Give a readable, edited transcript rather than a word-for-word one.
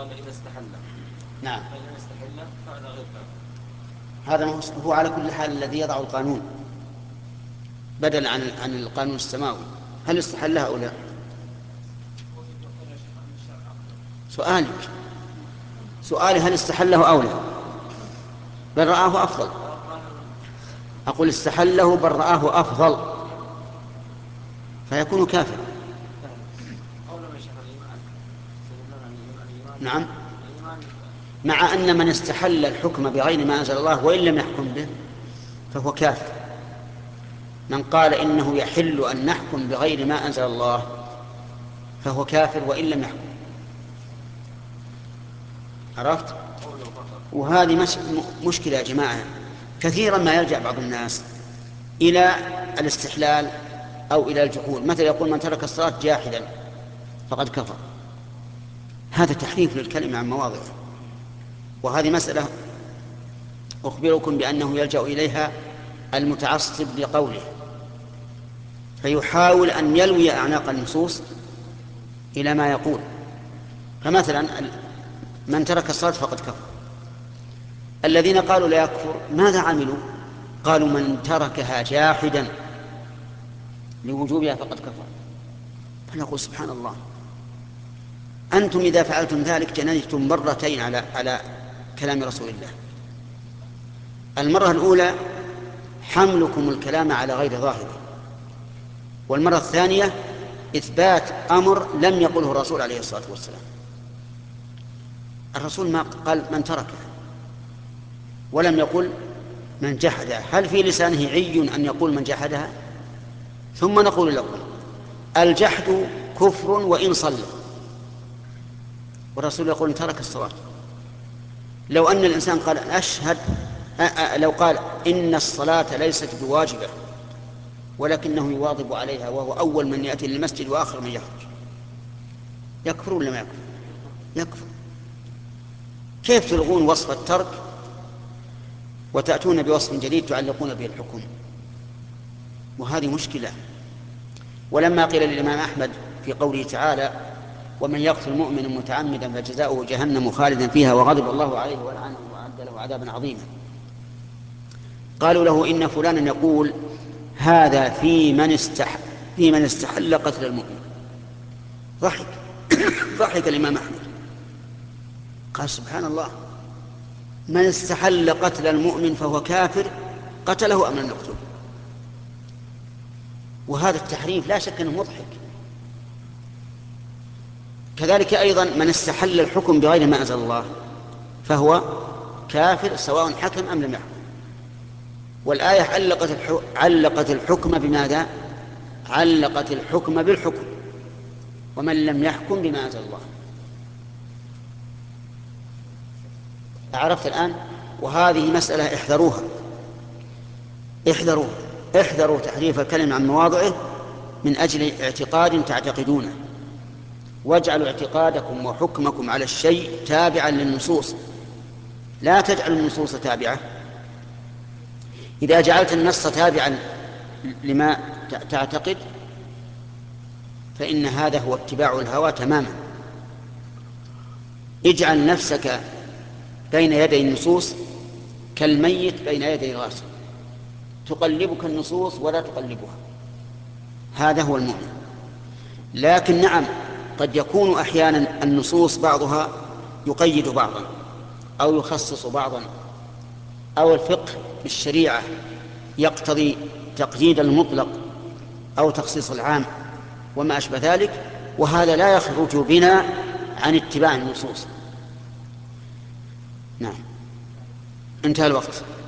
قال إذا استحل. نعم. فإذا استحل فهذا غير كافر. هذا هو على كل حال الذي يضع القانون بدل عن القانون السماوي. هل استحلها أو لا؟ سؤالي هل استحله أو لا؟ بل رآه أفضل. أقول استحله بل رآه أفضل فيكون كافر. نعم، مع أن من استحل الحكم بغير ما أنزل الله وإن لم يحكم به فهو كافر. من قال إنه يحل أن نحكم بغير ما أنزل الله فهو كافر وإن لم يحكم. عرفت؟ وهذه مشكلة يا جماعة. كثيرا ما يلجأ بعض الناس إلى الاستحلال أو إلى الجحود. مثل يقول من ترك الصلاة جاحدا فقد كفر. هذا تحريف للكلمة عن مواضعه، وهذه مسألة أخبركم بأنه يلجأ إليها المتعصب لقوله، فيحاول أن يلوي أعناق النصوص إلى ما يقول. فمثلا من ترك الصلاة فقد كفر. الذين قالوا لا يكفر ماذا عملوا؟ قالوا من تركها جاحدا لوجوبها فقد كفر. فنقول سبحان الله، أنتم إذا فعلتم ذلك جنيتم مرتين على كلام رسول الله. المرة الأولى حملكم الكلام على غير ظاهره، والمرة الثانية إثبات أمر لم يقله الرسول عليه الصلاة والسلام. الرسول ما قال من تركه ولم يقل من جحدها. هل في لسانه عي أن يقول من جحدها؟ ثم نقول لكم الجحد كفر وإن صلى، والرسول يقول ان ترك الصلاة. لو أن الإنسان قال أشهد لو قال إن الصلاة ليست بواجبة ولكنه يواظب عليها وهو أول من يأتي للمسجد وآخر من يخرج، يكفر ولا ما يكفر؟ يكفر. كيف تلغون وصف الترك وتأتون بوصف جديد تعلقون به الحكم؟ وهذه مشكلة. ولما قيل للإمام أحمد في قوله تعالى ومن يقتل مؤمنا متعمدا فجزاؤه جهنم خالدا فيها وغضب الله عليه ولعنه وأعد له عذابا عظيما، قالوا له إن فلانا يقول هذا في من استحل قتل المؤمن. ضحك ضحك الإمام أحمد قال سبحان الله، من استحل قتل المؤمن فهو كافر قتله أم لم يقتله؟ وهذا التحريف لا شك أنه مضحك. كذلك أيضا من استحل الحكم بغير ما أنزل الله فهو كافر سواء حكم أم لم يحكم. والآية علقت الحكم بماذا؟ علقت الحكم بالحكم، ومن لم يحكم بما أنزل الله. عرفت الآن؟ وهذه مسألة احذروها احذروا احذروا تحريف الكلمة عن مواضعه من أجل اعتقاد تعتقدونه، واجعلوا اعتقادكم وحكمكم على الشيء تابعا للنصوص، لا تجعلوا النصوص تابعة. إذا جعلت النص تابعا لما تعتقد فإن هذا هو اتباع الهوى تماما. اجعل نفسك بين يدي النصوص كالميت بين يدي الغاسل، تقلبك النصوص ولا تقلبها. هذا هو المؤمن. لكن نعم، قد يكون أحيانا النصوص بعضها يقيد بعضا أو يخصص بعضا، أو الفقه بالشريعة يقتضي تقييد المطلق أو تخصيص العام وما أشبه ذلك، وهذا لا يخرج بنا عن اتباع النصوص. نعم، انتهى الوقت.